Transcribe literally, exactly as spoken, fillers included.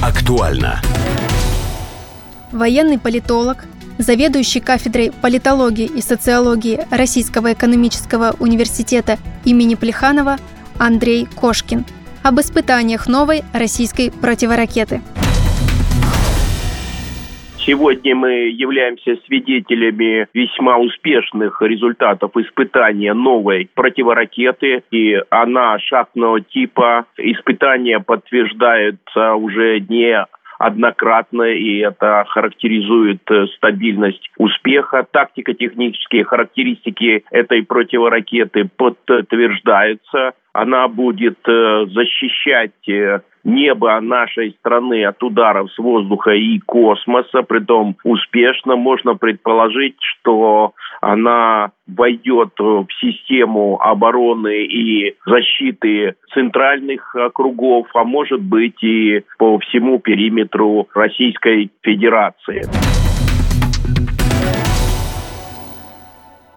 Актуально. Военный политолог, заведующий кафедрой политологии и социологии Российского экономического университета имени Плеханова Андрей Кошкин об испытаниях новой российской противоракеты. Сегодня мы являемся свидетелями весьма успешных результатов испытания новой противоракеты, и она шахтного типа. Испытания подтверждаются уже не однократно, и это характеризует стабильность успеха. Тактико-технические характеристики этой противоракеты подтверждаются. Она будет защищать небо нашей страны от ударов с воздуха и космоса, притом успешно. Можно предположить, что она войдет в систему обороны и защиты центральных округов, а может быть и по всему периметру Российской Федерации.